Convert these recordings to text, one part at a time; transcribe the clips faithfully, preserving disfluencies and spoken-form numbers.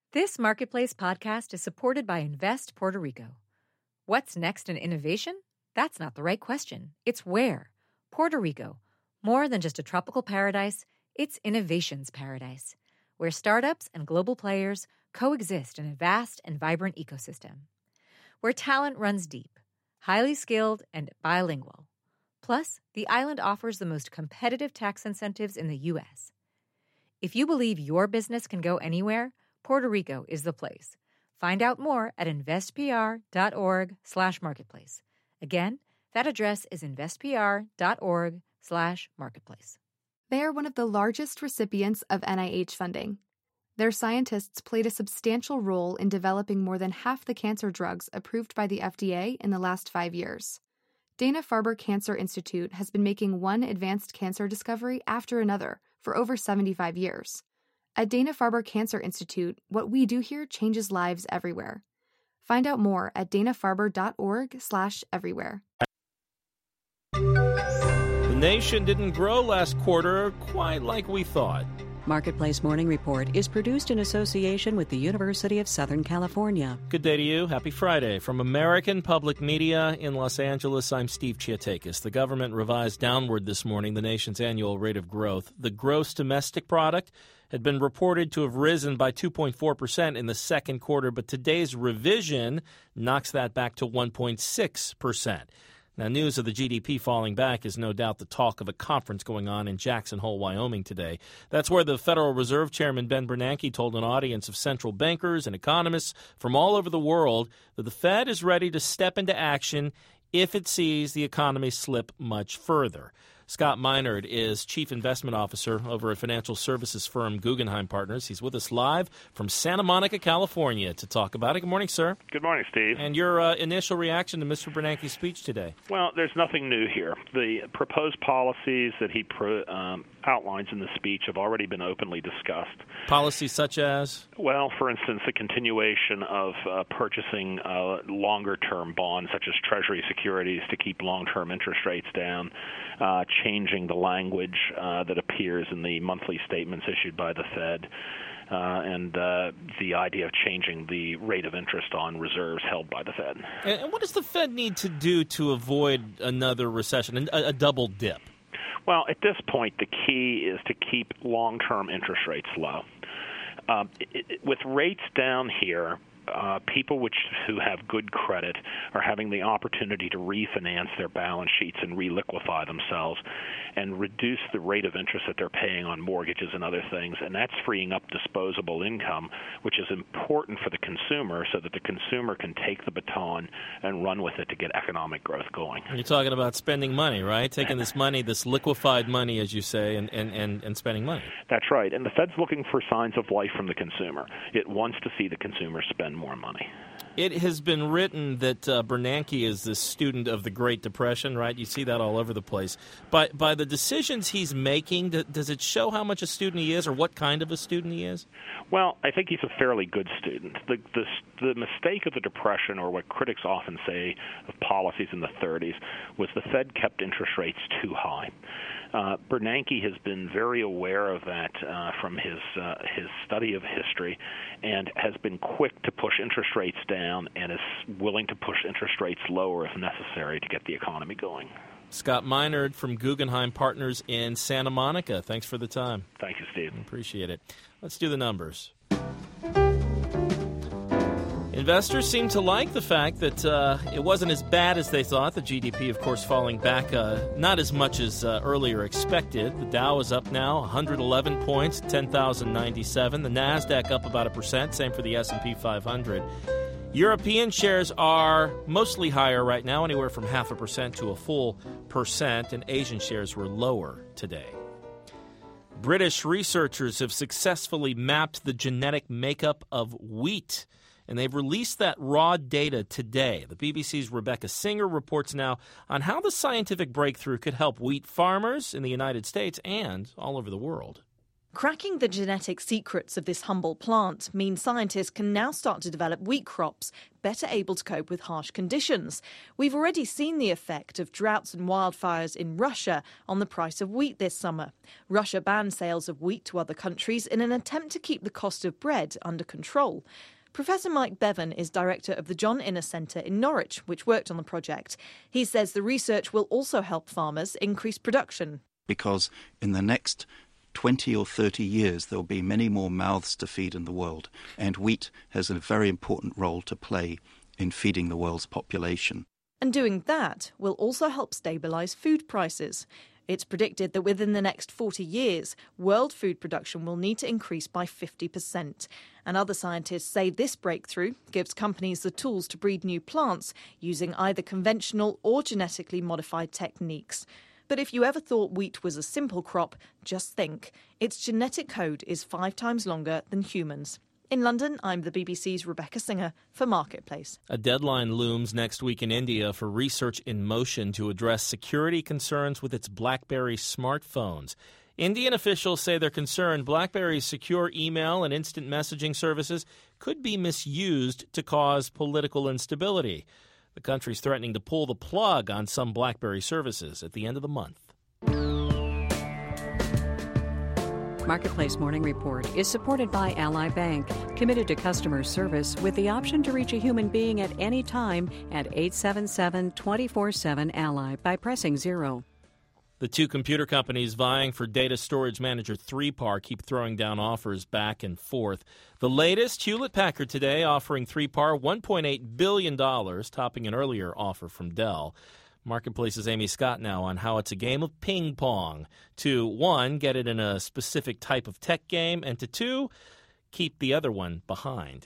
This Marketplace podcast is supported by Invest Puerto Rico. What's next in innovation? That's not the right question. It's where. Puerto Rico. More than just a tropical paradise, it's innovation's paradise, where startups and global players coexist in a vast and vibrant ecosystem. Where talent runs deep, highly skilled, and bilingual. Plus, the island offers the most competitive tax incentives in the U S. If you believe your business can go anywhere, Puerto Rico is the place. Find out more at investpr.org slash marketplace. Again, that address is investpr.org slash marketplace. They are one of the largest recipients of N I H funding. Their scientists played a substantial role in developing more than half the cancer drugs approved by the F D A in the last five years. Dana-Farber Cancer Institute has been making one advanced cancer discovery after another for over seventy-five years. At Dana-Farber Cancer Institute, what we do here changes lives everywhere. Find out more at danafarber.org slash everywhere. The nation didn't grow last quarter quite like we thought. Marketplace Morning Report is produced in association with the University of Southern California. Good day to you. Happy Friday. From American Public Media in Los Angeles, I'm Steve Chiatakis. The government revised downward this morning the nation's annual rate of growth. The gross domestic product had been reported to have risen by two point four percent in the second quarter, but today's revision knocks that back to one point six percent. Now, news of the G D P falling back is no doubt the talk of a conference going on in Jackson Hole, Wyoming today. That's where the Federal Reserve Chairman Ben Bernanke told an audience of central bankers and economists from all over the world that the Fed is ready to step into action if it sees the economy slip much further. Scott Meinert is Chief Investment Officer over at financial services firm Guggenheim Partners. He's with us live from Santa Monica, California, to talk about it. Good morning, sir. Good morning, Steve. And your uh, initial reaction to Mister Bernanke's speech today? Well, there's nothing new here. The proposed policies that he pro, um, outlines in the speech have already been openly discussed. Policies such as? Well, for instance, the continuation of uh, purchasing uh, longer-term bonds, such as Treasury securities, to keep long-term interest rates down, uh, changing the language uh, that appears in the monthly statements issued by the Fed, uh, and uh, the idea of changing the rate of interest on reserves held by the Fed. And what does the Fed need to do to avoid another recession, a, a double dip? Well, at this point, the key is to keep long-term interest rates low. Uh, it, it, with rates down here, Uh, people which who have good credit are having the opportunity to refinance their balance sheets and reliquefy themselves and reduce the rate of interest that they're paying on mortgages and other things, and that's freeing up disposable income, which is important for the consumer so that the consumer can take the baton and run with it to get economic growth going. You're talking about spending money, right? Taking this money, this liquefied money, as you say, and, and, and, and spending money. That's right, and the Fed's looking for signs of life from the consumer. It wants to see the consumer spend more money. It has been written that uh, Bernanke is the student of the Great Depression, right? You see that all over the place. By, by the decisions he's making, do, does it show how much a student he is or what kind of a student he is? Well, I think he's a fairly good student. The, the, the mistake of the Depression, or what critics often say of policies in the thirties, was the Fed kept interest rates too high. Uh, Bernanke has been very aware of that uh, from his uh, his study of history, and has been quick to push interest rates down and is willing to push interest rates lower if necessary to get the economy going. Scott Meinert from Guggenheim Partners in Santa Monica. Thanks for the time. Thank you, Steve. Appreciate it. Let's do the numbers. Investors seem to like the fact that uh, it wasn't as bad as they thought. The G D P, of course, falling back uh, not as much as uh, earlier expected. The Dow is up now one hundred eleven points, ten thousand ninety-seven. The NASDAQ up about a percent, same for the S and P five hundred. European shares are mostly higher right now, anywhere from half a percent to a full percent, and Asian shares were lower today. British researchers have successfully mapped the genetic makeup of wheat, and they've released that raw data today. The B B C's Rebecca Singer reports now on how the scientific breakthrough could help wheat farmers in the United States and all over the world. Cracking the genetic secrets of this humble plant means scientists can now start to develop wheat crops better able to cope with harsh conditions. We've already seen the effect of droughts and wildfires in Russia on the price of wheat this summer. Russia banned sales of wheat to other countries in an attempt to keep the cost of bread under control. Professor Mike Bevan is director of the John Innes Centre in Norwich, which worked on the project. He says the research will also help farmers increase production. Because in the next twenty or thirty years, there will be many more mouths to feed in the world, and wheat has a very important role to play in feeding the world's population. And doing that will also help stabilise food prices. It's predicted that within the next forty years, world food production will need to increase by fifty percent. And other scientists say this breakthrough gives companies the tools to breed new plants using either conventional or genetically modified techniques. But if you ever thought wheat was a simple crop, just think. Its genetic code is five times longer than humans. In London, I'm the B B C's Rebecca Singer for Marketplace. A deadline looms next week in India for Research in Motion to address security concerns with its BlackBerry smartphones. Indian officials say they're concerned BlackBerry's secure email and instant messaging services could be misused to cause political instability. The country's threatening to pull the plug on some BlackBerry services at the end of the month. Marketplace Morning Report is supported by Ally Bank, committed to customer service with the option to reach a human being at any time at eight seven seven, two four seven, Ally by pressing zero. The two computer companies vying for data storage manager three par keep throwing down offers back and forth. The latest, Hewlett-Packard today offering three par one point eight billion dollars, topping an earlier offer from Dell. Marketplace's Amy Scott now on how it's a game of ping pong. To, one, get it in a specific type of tech game, and to two, keep the other one behind.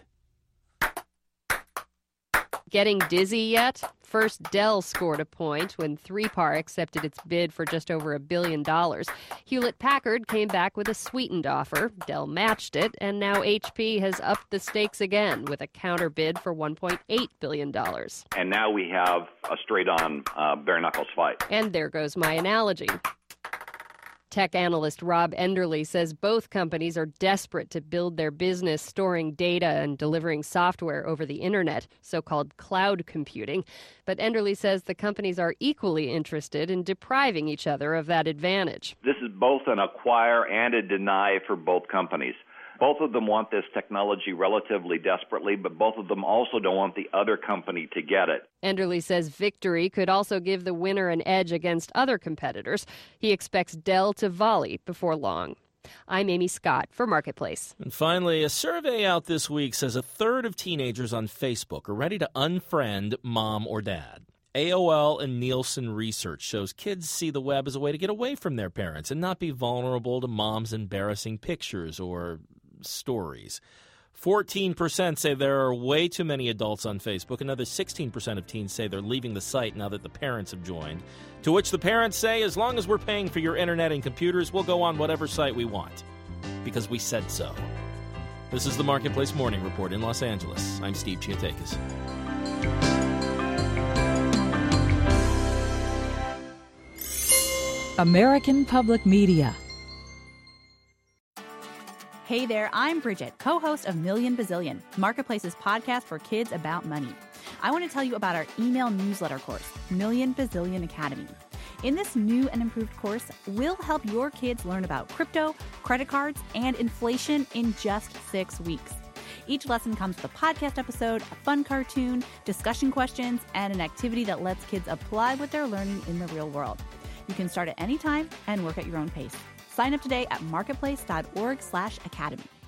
Getting dizzy yet? First, Dell scored a point when three par accepted its bid for just over a billion dollars. Hewlett-Packard came back with a sweetened offer. Dell matched it, and now H P has upped the stakes again with a counter bid for one point eight billion dollars. And now we have a straight-on uh, bare-knuckles fight. And there goes my analogy. Tech analyst Rob Enderle says both companies are desperate to build their business storing data and delivering software over the internet, so-called cloud computing. But Enderle says the companies are equally interested in depriving each other of that advantage. This is both an acquire and a deny for both companies. Both of them want this technology relatively desperately, but both of them also don't want the other company to get it. Enderle says victory could also give the winner an edge against other competitors. He expects Dell to volley before long. I'm Amy Scott for Marketplace. And finally, a survey out this week says a third of teenagers on Facebook are ready to unfriend mom or dad. A O L and Nielsen research shows kids see the web as a way to get away from their parents and not be vulnerable to mom's embarrassing pictures or stories. fourteen percent say there are way too many adults on Facebook. Another sixteen percent of teens say they're leaving the site now that the parents have joined. To which the parents say, as long as we're paying for your internet and computers, we'll go on whatever site we want. Because we said so. This is the Marketplace Morning Report in Los Angeles. I'm Steve Chiatakis. American Public Media. Hey there, I'm Bridget, co-host of Million Bazillion, Marketplace's podcast for kids about money. I want to tell you about our email newsletter course, Million Bazillion Academy. In this new and improved course, we'll help your kids learn about crypto, credit cards, and inflation in just six weeks. Each lesson comes with a podcast episode, a fun cartoon, discussion questions, and an activity that lets kids apply what they're learning in the real world. You can start at any time and work at your own pace. Sign up today at marketplace.org slash academy.